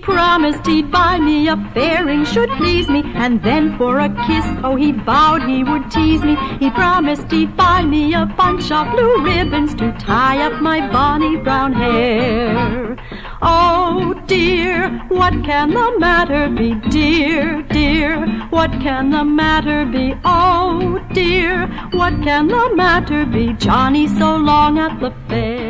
promised he'd buy me a fairing should please me, and then for a kiss, oh, he vowed he would tease me. He promised he'd buy me a bunch of blue ribbons to tie up my bonny brown hair. Oh dear, what can the matter be? Dear, dear, what can the matter be? Oh dear, what can the matter be? Johnny so long at the fair.